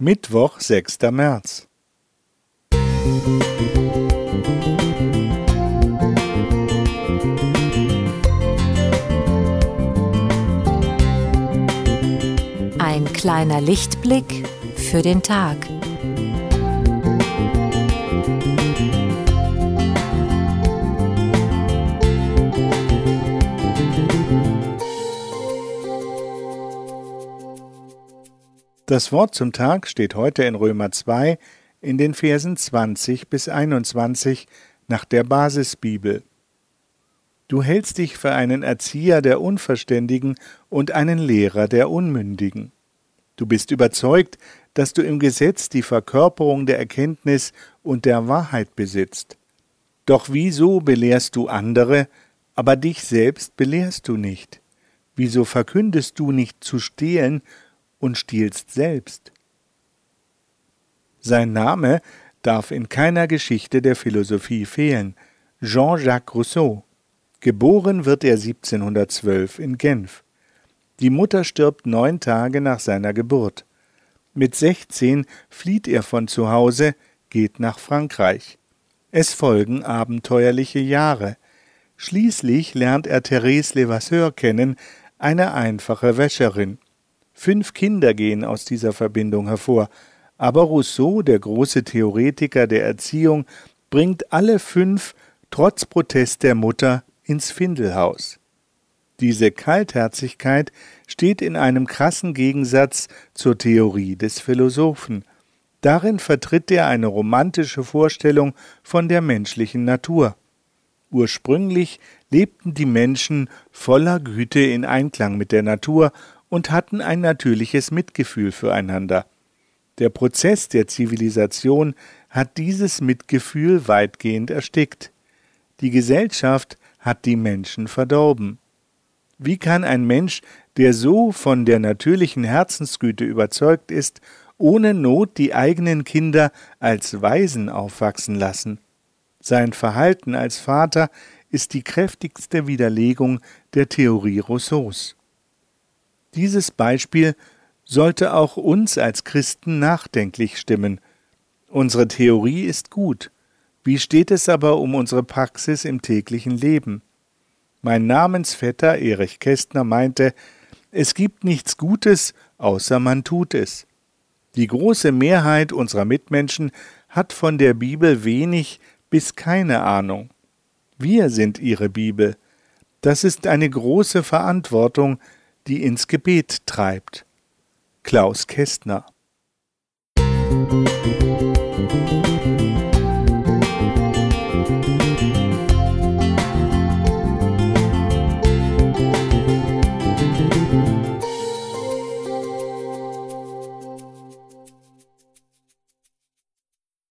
Mittwoch, 6. März. Ein kleiner Lichtblick für den Tag. Das Wort zum Tag steht heute in Römer 2 in den Versen 20 bis 21 nach der Basisbibel. Du hältst dich für einen Erzieher der Unverständigen und einen Lehrer der Unmündigen. Du bist überzeugt, dass du im Gesetz die Verkörperung der Erkenntnis und der Wahrheit besitzt. Doch wieso belehrst du andere, aber dich selbst belehrst du nicht? Wieso verkündest du nicht zu stehlen und stiehlst selbst? Sein Name darf in keiner Geschichte der Philosophie fehlen: Jean-Jacques Rousseau. Geboren wird er 1712 in Genf. Die Mutter stirbt 9 Tage nach seiner Geburt. Mit 16 flieht er von zu Hause, geht nach Frankreich. Es folgen abenteuerliche Jahre. Schließlich lernt er Thérèse Levasseur kennen, eine einfache Wäscherin. 5 Kinder gehen aus dieser Verbindung hervor, aber Rousseau, der große Theoretiker der Erziehung, bringt alle 5 trotz Protest der Mutter ins Findelhaus. Diese Kaltherzigkeit steht in einem krassen Gegensatz zur Theorie des Philosophen. Darin vertritt er eine romantische Vorstellung von der menschlichen Natur. Ursprünglich lebten die Menschen voller Güte in Einklang mit der Natur und hatten ein natürliches Mitgefühl füreinander. Der Prozess der Zivilisation hat dieses Mitgefühl weitgehend erstickt. Die Gesellschaft hat die Menschen verdorben. Wie kann ein Mensch, der so von der natürlichen Herzensgüte überzeugt ist, ohne Not die eigenen Kinder als Waisen aufwachsen lassen? Sein Verhalten als Vater ist die kräftigste Widerlegung der Theorie Rousseaus. Dieses Beispiel sollte auch uns als Christen nachdenklich stimmen. Unsere Theorie ist gut. Wie steht es aber um unsere Praxis im täglichen Leben? Mein Namensvetter Erich Kästner meinte, es gibt nichts Gutes, außer man tut es. Die große Mehrheit unserer Mitmenschen hat von der Bibel wenig bis keine Ahnung. Wir sind ihre Bibel. Das ist eine große Verantwortung, die ins Gebet treibt. Klaus Kästner.